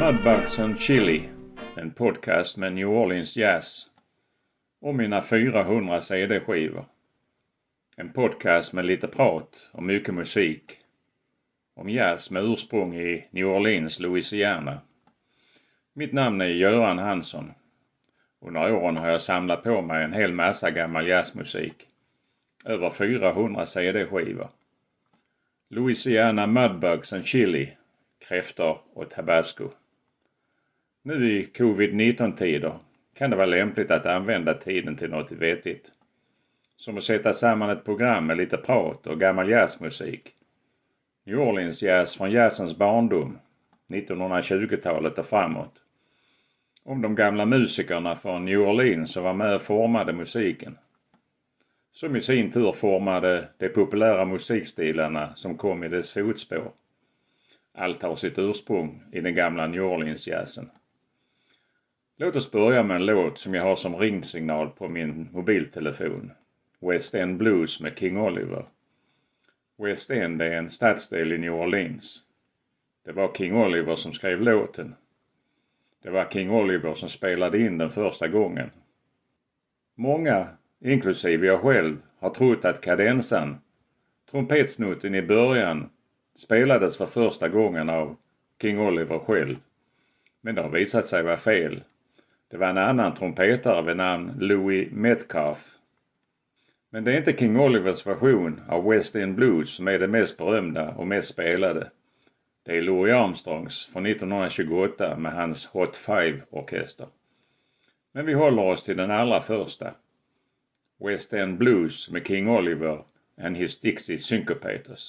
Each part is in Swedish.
Mudbugs and Chili, en podcast med New Orleans jazz och mina 400 CD-skivor. En podcast med lite prat och mycket musik. Om jazz med ursprung i New Orleans, Louisiana. Mitt namn är Göran Hansson. Under åren har jag samlat på mig en hel massa gammal jazzmusik. Över 400 CD-skivor. Louisiana Mudbugs and Chili, kräftor och tabasco. Nu i covid-19-tider kan det vara lämpligt att använda tiden till något vettigt. Som att sätta samman ett program med lite prat och gammal jazzmusik. New Orleans jazz från jazzens barndom, 1920-talet och framåt. Om de gamla musikerna från New Orleans som var med och formade musiken. Som i sin tur formade de populära musikstilarna som kom i dess fotspår. Allt har sitt ursprung i den gamla New Orleans-jazzen. Låt oss börja med en låt som jag har som ringsignal på min mobiltelefon. West End Blues med King Oliver. West End är en stadsdel i New Orleans. Det var King Oliver som skrev låten. Det var King Oliver som spelade in den första gången. Många, inklusive jag själv, har trott att kadensan, trumpetsnutten i början, spelades för första gången av King Oliver själv. Men det har visat sig vara fel. Det var en annan trumpetare vid namn Louis Metcalf. Men det är inte King Olivers version av West End Blues som är det mest berömda och mest spelade. Det är Louis Armstrongs från 1928 med hans Hot Five-orkester. Men vi håller oss till den allra första. West End Blues med King Oliver and his Dixie Syncopators.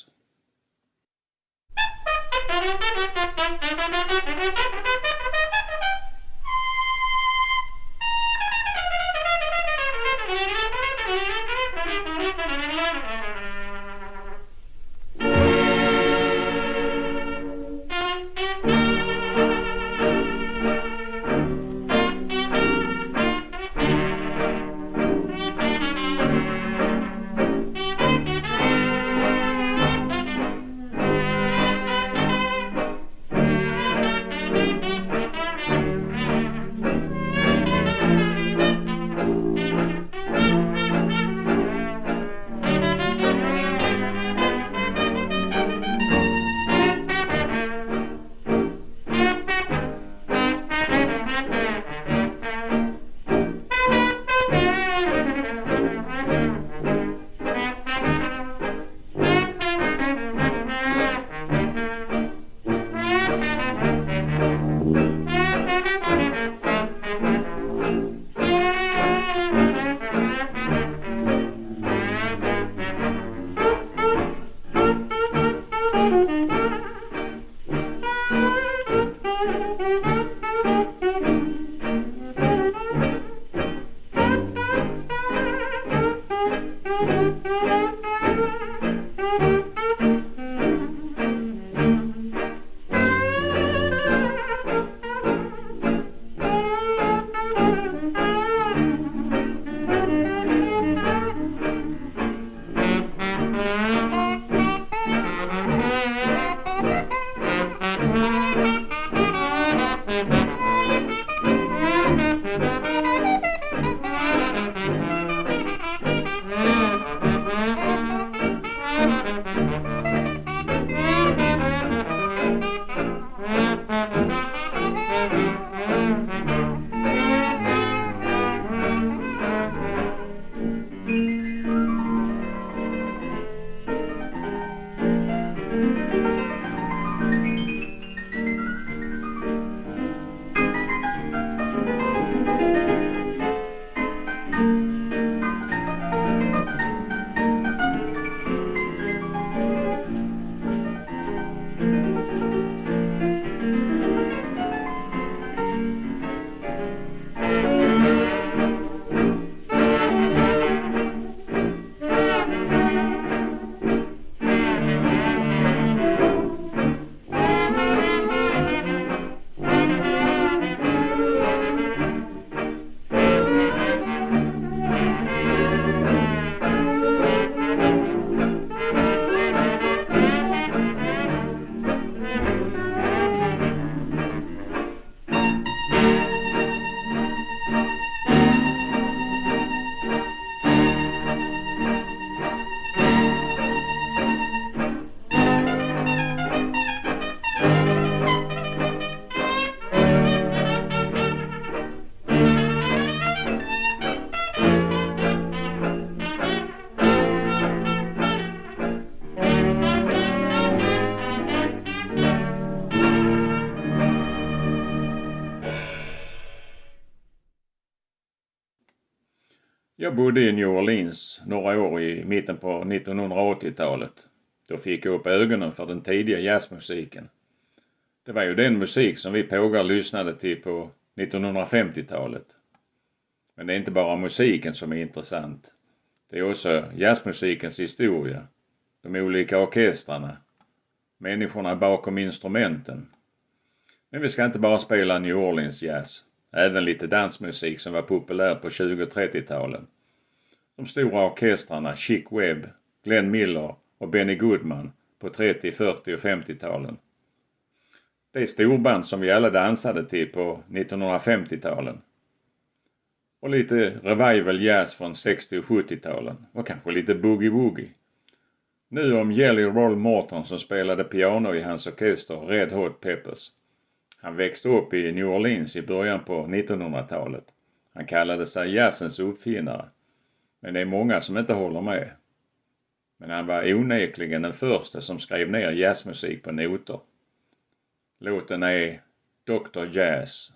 Jag bodde i New Orleans några år i mitten på 1980-talet. Då fick jag upp ögonen för den tidiga jazzmusiken. Det var ju den musik som vi pågar lyssnade till på 1950-talet. Men det är inte bara musiken som är intressant. Det är också jazzmusikens historia. De olika orkestrarna. Människorna bakom instrumenten. Men vi ska inte bara spela New Orleans jazz. Även lite dansmusik som var populär på 20- och 30-talen. De stora orkestrarna Chick Webb, Glenn Miller och Benny Goodman på 30-, 40- och 50-talen. Det är storband som vi alla dansade till på 1950-talen. Och lite revival jazz från 60- och 70-talen. Och kanske lite boogie-woogie. Nu om Jelly Roll Morton som spelade piano i hans orkester Red Hot Peppers. Han växte upp i New Orleans i början på 1900-talet. Han kallade sig jazzens uppfinnare. Men det är många som inte håller med. Men han var onekligen den första som skrev ner jazzmusik på noter. Låten är Dr. Jazz.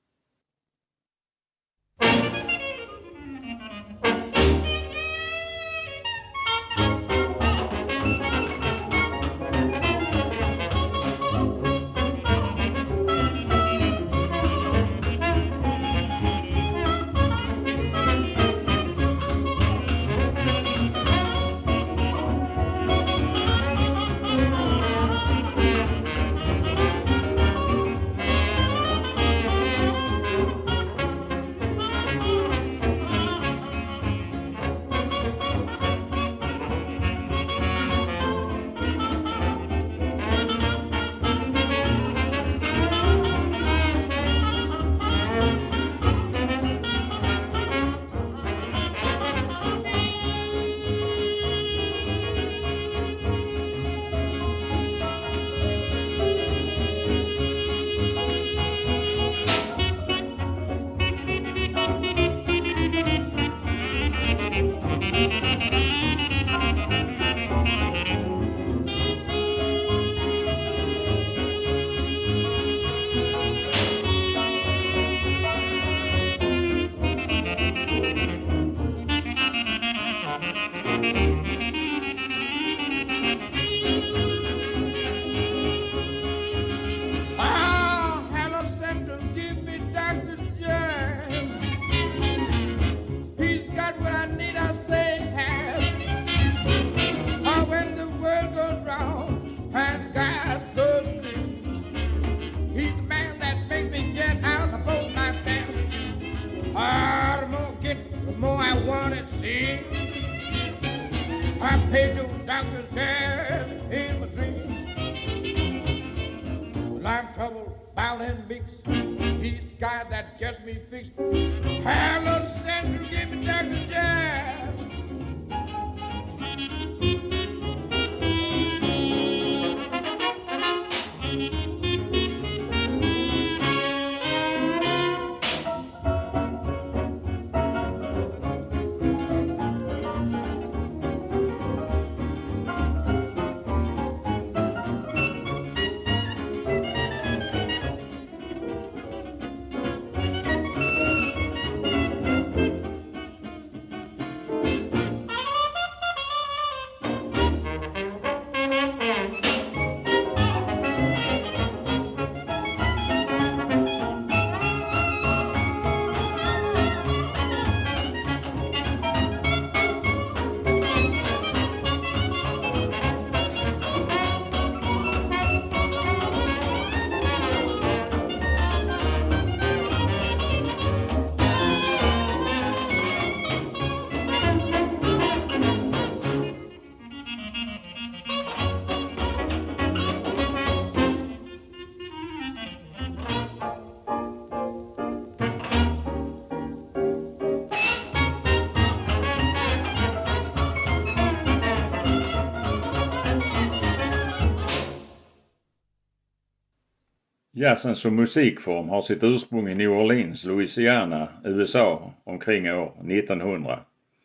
Jazzen som musikform har sitt ursprung i New Orleans, Louisiana, USA omkring år 1900.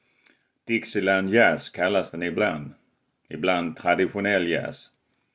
Dixieland jazz kallas den ibland traditionell jazz.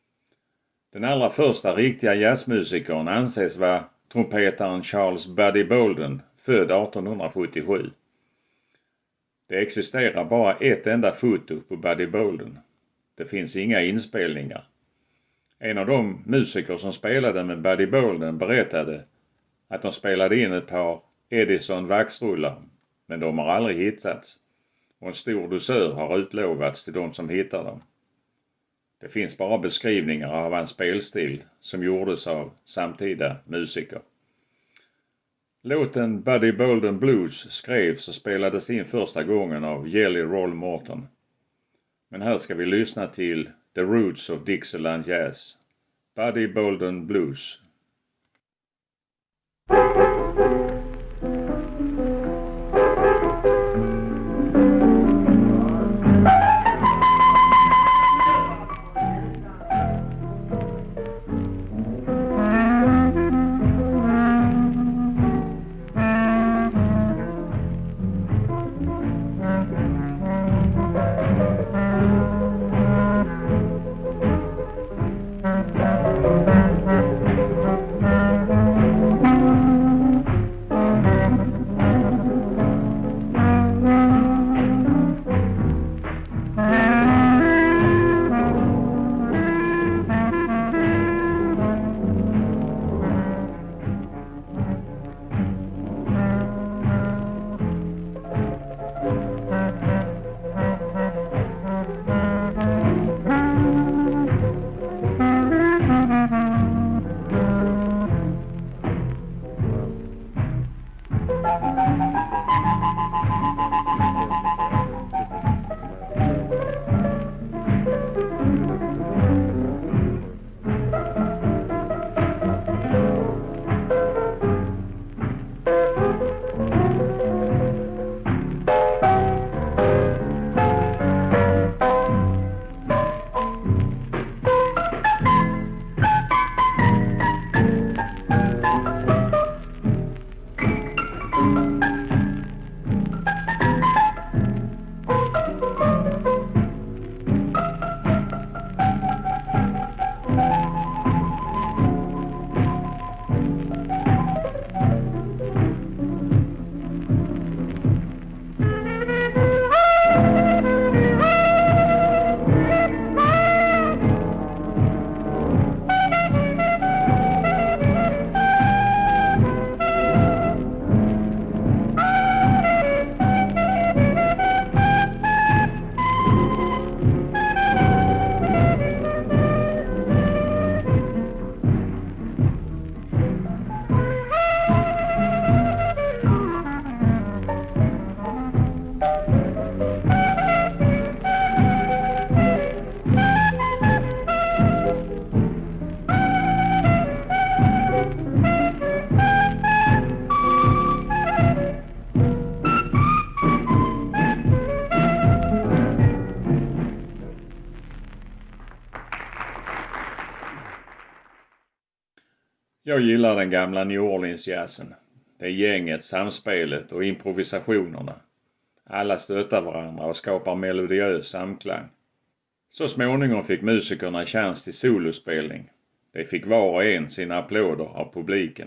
Den allra första riktiga jazzmusikern anses vara trumpetaren Charles Buddy Bolden, född 1877. Det existerar bara ett enda foto på Buddy Bolden. Det finns inga inspelningar. En av de musiker som spelade med Buddy Bolden berättade att de spelade in ett par Edison vaxrullar, men de har aldrig hittats. Och en stor dosör har utlovats till de som hittar dem. Det finns bara beskrivningar av hans spelstil som gjordes av samtida musiker. Låten Buddy Bolden Blues skrevs och spelades in första gången av Jelly Roll Morton. Men här ska vi lyssna till The Roots of Dixieland Jazz. Buddy Bolden Blues. Jag gillar den gamla New Orleans-jazzen. Det är gänget, samspelet och improvisationerna. Alla stöttar varandra och skapar melodiös samklang. Så småningom fick musikerna chans till solospelning. De fick var och en sina applåder av publiken.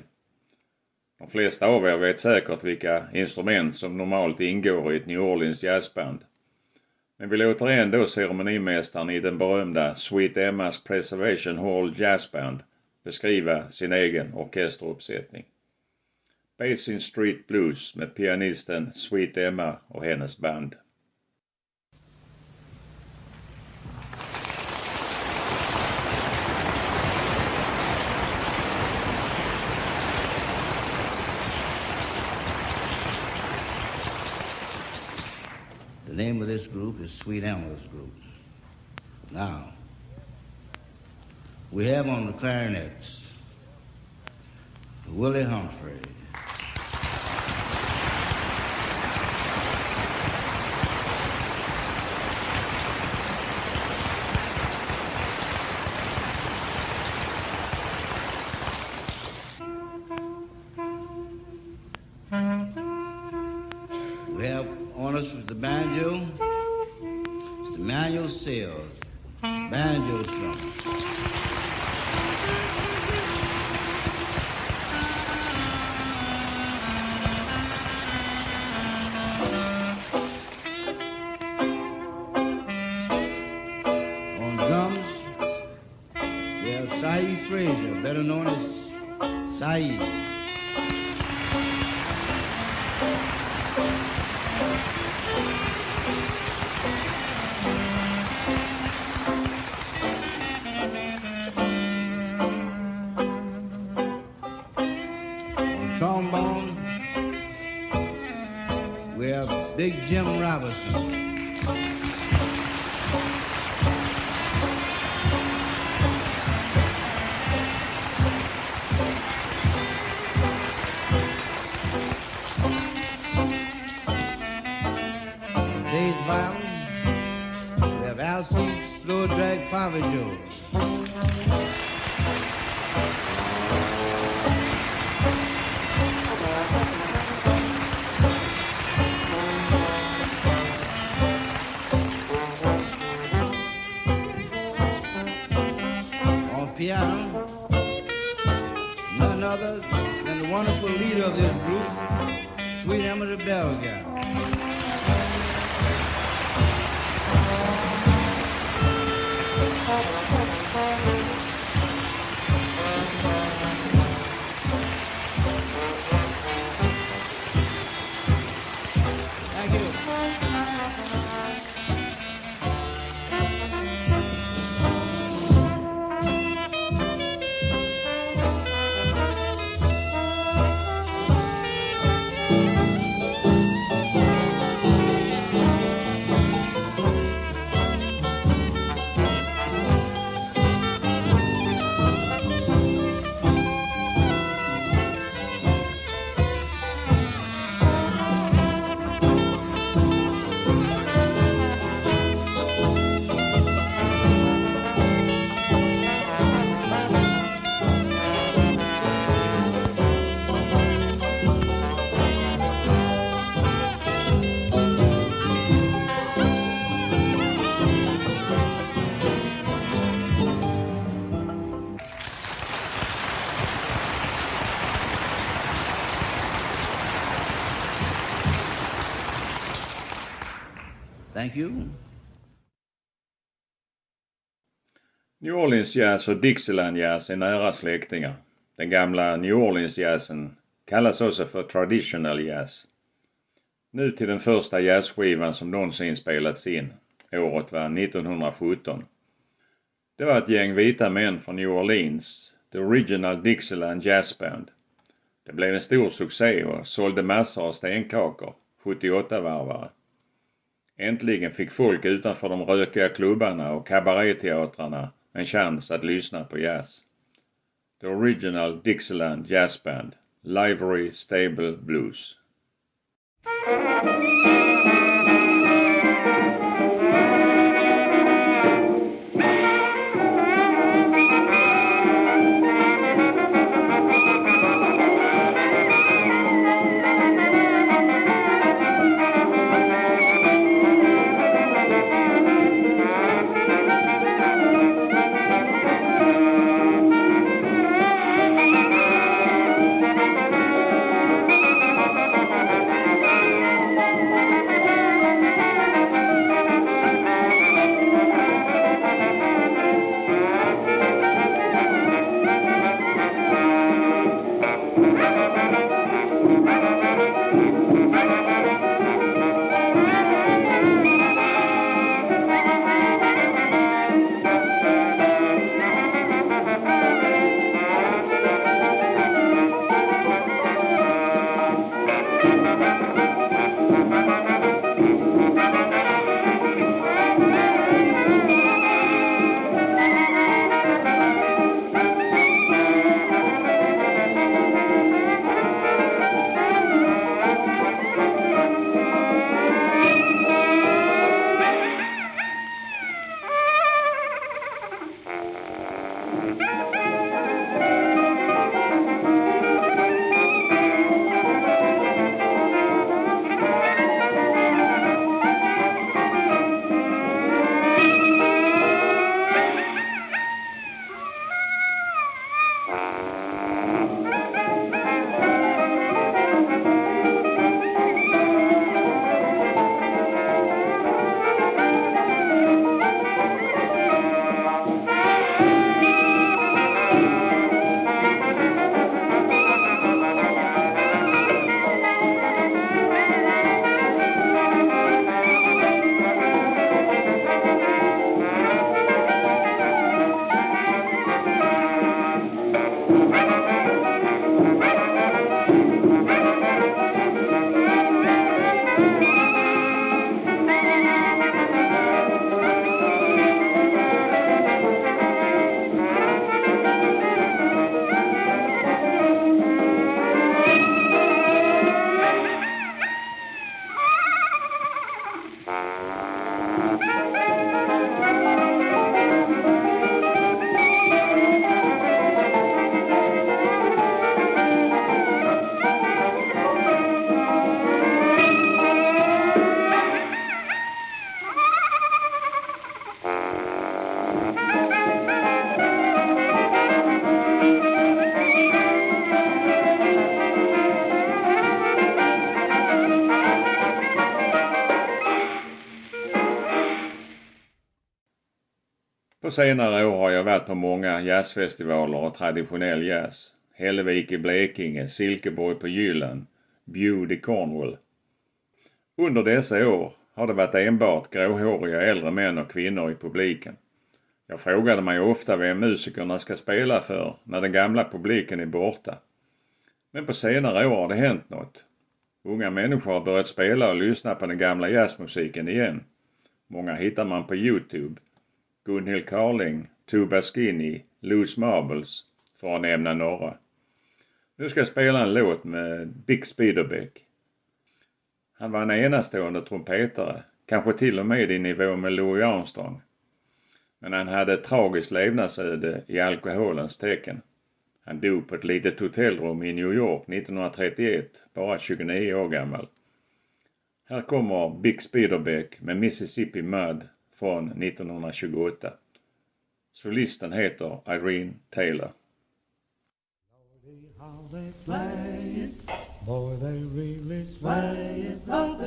De flesta av er vet säkert vilka instrument som normalt ingår i ett New Orleans jazzband. Men vi låter ändå ceremonimästaren i den berömda Sweet Emma's Preservation Hall Jazzband beskriva sin egen orkesteruppsättning. Basin Street Blues med pianisten Sweet Emma och hennes band. The name of this group is Sweet Emma's Group. Now, we have on the clarinets Willie Humphrey. We have on us with the banjo, Mr. Manuel Sales, banjo strum. better known as Saeed. On trombone, we have Big Jim Robinson. Bass violin, we have Alcide Slow Drag Pavajo. On piano, none other than the wonderful leader of this group, Sweet Emily Bellegarde. Thank you. Thank you. New Orleans jazz och Dixieland jazz är nära släktingar. Den gamla New Orleans jazzen kallas också för traditional jazz. Nu till den första jazzskivan som någonsin spelats in. Året var 1917. Det var ett gäng vita män från New Orleans, The Original Dixieland Jazz Band. Det blev en stor succé och sålde massor av stenkakor, 78-varvare. Äntligen fick folk utanför de rökiga klubbarna och kabaretteatrarna en chans att lyssna på jazz. The Original Dixieland Jazz Band, Livery Stable Blues. senare år har jag varit på många jazzfestivaler och traditionell jazz. Hällevik i Blekinge, Silkeborg på Jylland, Bjude i Cornwall. Under dessa år har det varit enbart gråhåriga äldre män och kvinnor i publiken. Jag frågade mig ofta vem musikerna ska spela för när den gamla publiken är borta. Men på senare år har det hänt något. Unga människor har börjat spela och lyssna på den gamla jazzmusiken igen. Många hittar man på YouTube. Gunhild Carling, Tuba Skinny, Loose Marbles, för att nämna några. Nu ska jag spela en låt med Bix Beiderbecke. Han var en enastående trumpetare, kanske till och med i nivå med Louis Armstrong. Men han hade ett tragiskt levnadsöde i alkoholens tecken. Han dog på ett litet hotellrum i New York 1931, bara 29 år gammal. Här kommer Bix Beiderbecke med Mississippi Mud från 1928. Solisten heter Irene Taylor. Boy, they really sway it.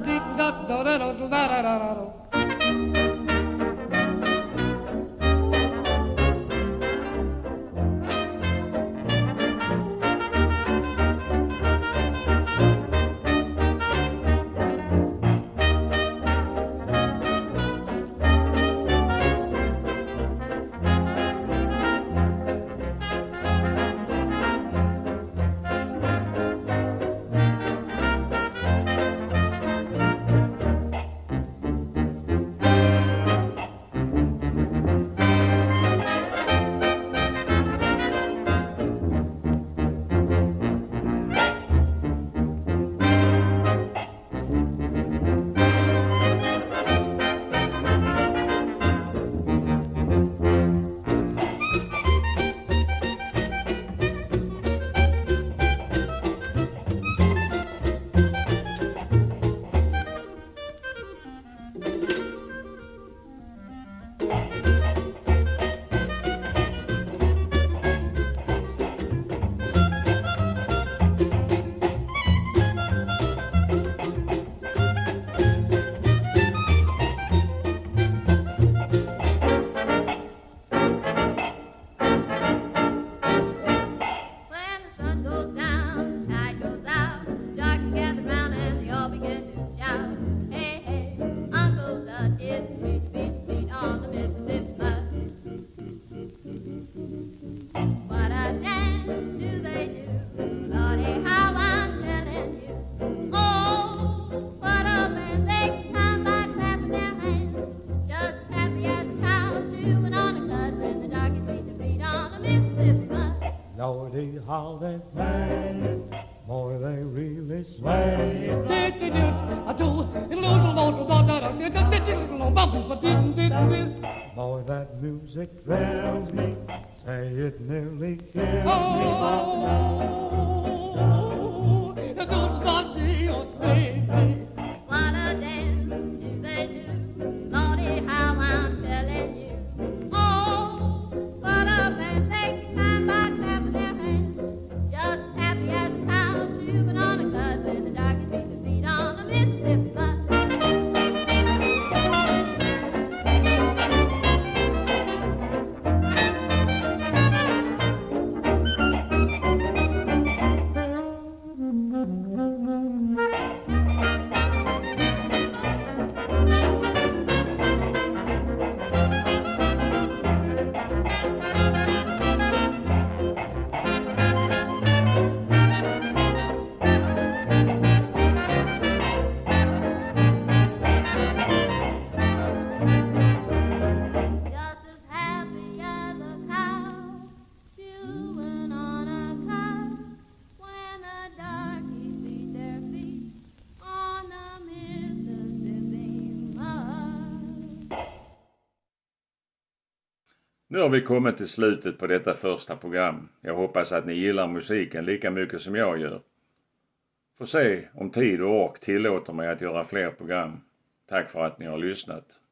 Lordy, how they play it. Boy, they really sway it. Boy, that music thrills me. Say it nearly kills me. What a dance do they do? Lordy, how I'm telling you. Oh, what a band they can time by clapping their hands. Just happy as cows chewing on a cud when the darkies beat the beat on the Mississippi mud. Nu har vi kommit till slutet på detta första program. Jag hoppas att ni gillar musiken lika mycket som jag gör. Får se om tid och ork tillåter mig att göra fler program. Tack för att ni har lyssnat.